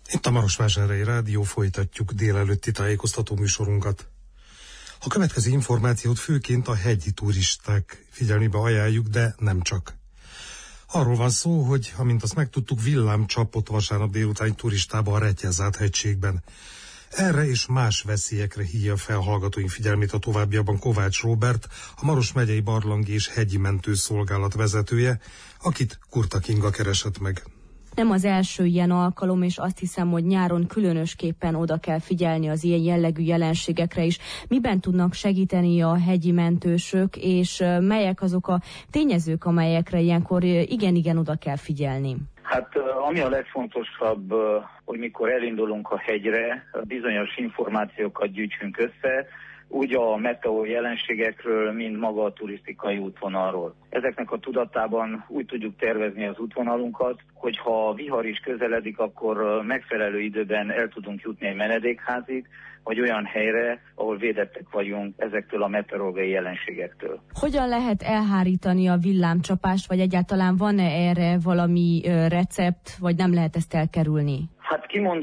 Itt a Marosvásárhelyi Rádió, folytatjuk délelőtti tájékoztató műsorunkat. A következő információt főként a hegyi turisták figyelmébe ajánljuk, de nem csak. Arról van szó, hogy amint azt megtudtuk, villám csapott vasárnap délutáni turistába a Rettyezát hegységben. Erre és más veszélyekre hívja fel hallgatóink figyelmét a továbbiakban Kovács Róbert, a Maros megyei barlang és hegyi mentőszolgálat vezetője, akit Kurta Kinga keresett meg. Nem az első ilyen alkalom, és azt hiszem, hogy nyáron különösképpen oda kell figyelni az ilyen jellegű jelenségekre is. Miben tudnak segíteni a hegyi mentősök, és melyek azok a tényezők, amelyekre ilyenkor igen oda kell figyelni? Hát ami a legfontosabb, hogy mikor elindulunk a hegyre, bizonyos információkat gyűjtsünk össze, úgy a meteor jelenségekről, mint maga a turisztikai útvonalról. Ezeknek a tudatában úgy tudjuk tervezni az útvonalunkat, hogy ha vihar is közeledik, akkor megfelelő időben el tudunk jutni egy menedékházig, vagy olyan helyre, ahol védettek vagyunk ezektől a meteorológiai jelenségektől. Hogyan lehet elhárítani a villámcsapást, vagy egyáltalán van-e erre valami recept, vagy nem lehet ezt elkerülni? Hát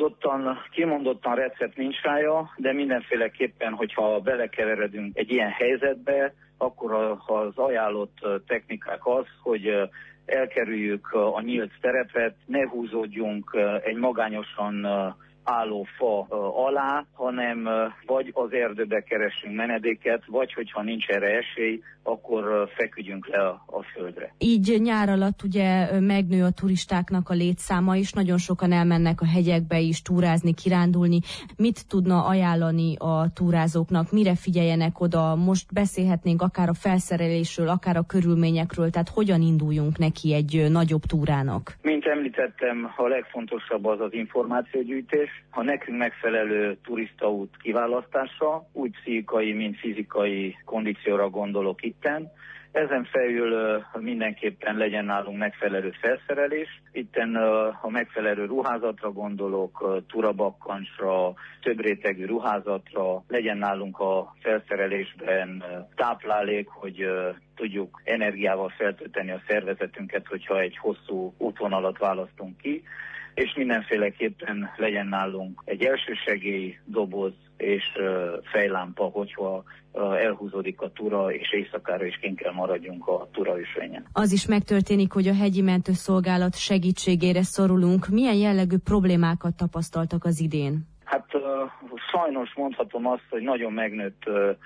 kimondottan recept nincs rája, de mindenféleképpen, hogyha belekeveredünk egy ilyen helyzetbe, akkor az ajánlott technikák az, hogy elkerüljük a nyílt terepet, ne húzódjunk egy magányosan álló fa alá, hanem vagy az erdőbe keressünk menedéket, vagy hogyha nincs erre esély, akkor feküdjünk le a földre. Így nyár alatt ugye megnő a turistáknak a létszáma is, nagyon sokan elmennek a hegyekbe is túrázni, kirándulni. Mit tudna ajánlani a túrázóknak, mire figyeljenek oda? Most beszélhetnénk akár a felszerelésről, akár a körülményekről, tehát hogyan induljunk neki egy nagyobb túrának? Mint említettem, a legfontosabb az az információgyűjtés, ha nekünk megfelelő turistaút kiválasztása, úgy pszichikai, mint fizikai kondícióra gondolok itten. Ezen felül mindenképpen legyen nálunk megfelelő felszerelés. Itten a megfelelő ruházatra gondolok, turabakkancsra, több rétegű ruházatra, legyen nálunk a felszerelésben táplálék, hogy tudjuk energiával feltölteni a szervezetünket, hogyha egy hosszú útvonalat választunk ki, és mindenféleképpen legyen nálunk egy elsősegély doboz és fejlámpa, hogyha elhúzódik a túra, és éjszakára is kint kell maradjunk a túraösvényen. Az is megtörténik, hogy a hegyi mentőszolgálat segítségére szorulunk. Milyen jellegű problémákat tapasztaltak az idén? Hát sajnos mondhatom azt, hogy nagyon megnőtt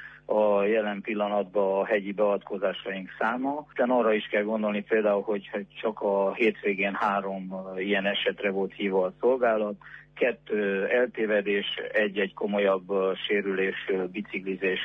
a jelen pillanatban a hegyi beavatkozásaink száma. Aztán arra is kell gondolni például, hogy csak a hétvégén 3 ilyen esetre volt hívva a szolgálat, 2 eltévedés, egy komolyabb sérülés, biciklizés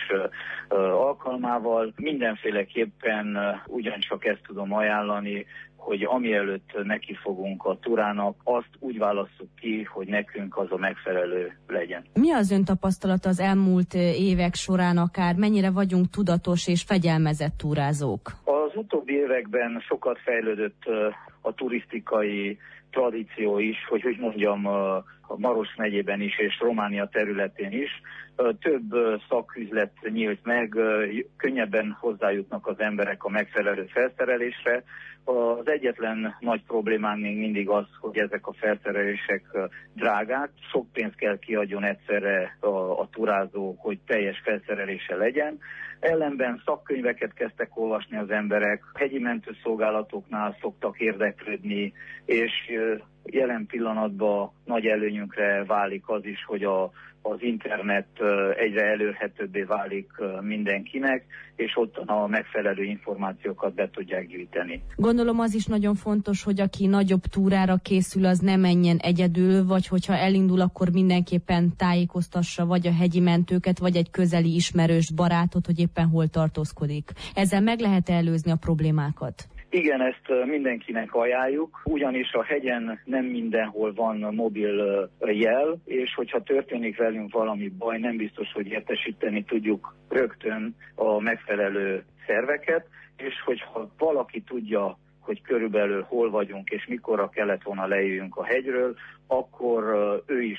alkalmával. Mindenféleképpen ugyancsak ezt tudom ajánlani, hogy amielőtt nekifogunk a túrának, azt úgy válasszuk ki, hogy nekünk az a megfelelő legyen. Mi az ön tapasztalata az elmúlt évek során akár? Mennyire vagyunk tudatos és fegyelmezett túrázók? Az utóbbi években sokat fejlődött a turisztikai tradíció is, hogy úgy mondjam, a Maros megyében is és Románia területén is. Több szaküzlet nyílt meg, könnyebben hozzájutnak az emberek a megfelelő felszerelésre. Az egyetlen nagy problémán még mindig az, hogy ezek a felszerelések drágák. Sok pénzt kell kiadjon egyszerre a turázó, hogy teljes felszerelése legyen. Ellenben szakkönyveket kezdtek olvasni az emberek, hegyi mentőszolgálatoknál szoktak érdeklődni, és jelen pillanatban nagy előnyünkre válik az is, hogy az internet egyre elérhetőbbé válik mindenkinek, és ott a megfelelő információkat be tudják gyűjteni. Gondolom az is nagyon fontos, hogy aki nagyobb túrára készül, az ne menjen egyedül, vagy hogyha elindul, akkor mindenképpen tájékoztassa vagy a hegyi mentőket, vagy egy közeli ismerős barátot, hogy éppen hol tartózkodik. Ezzel meg lehet előzni a problémákat? Igen, ezt mindenkinek ajánljuk, ugyanis a hegyen nem mindenhol van mobil jel, és hogyha történik velünk valami baj, nem biztos, hogy értesíteni tudjuk rögtön a megfelelő szerveket, és hogyha valaki tudja, hogy körülbelül hol vagyunk és mikorra kellett volna lejöjjünk a hegyről, akkor ő is tudja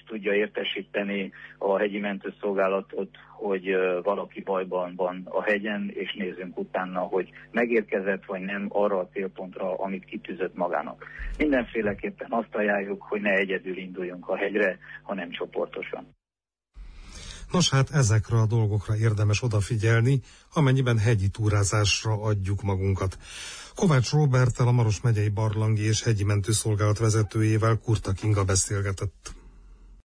értesíteni a hegyi mentőszolgálatot, hogy valaki bajban van a hegyen, és nézzünk utána, hogy megérkezett vagy nem arra a célpontra, amit kitűzött magának. Mindenféleképpen azt ajánljuk, hogy ne egyedül induljunk a hegyre, hanem csoportosan. Nos hát ezekre a dolgokra érdemes odafigyelni, amennyiben hegyi túrázásra adjuk magunkat. Kovács Róberttel, a Maros megyei barlangi és hegyi mentőszolgálat vezetőjével Kurta Kinga beszélgetett.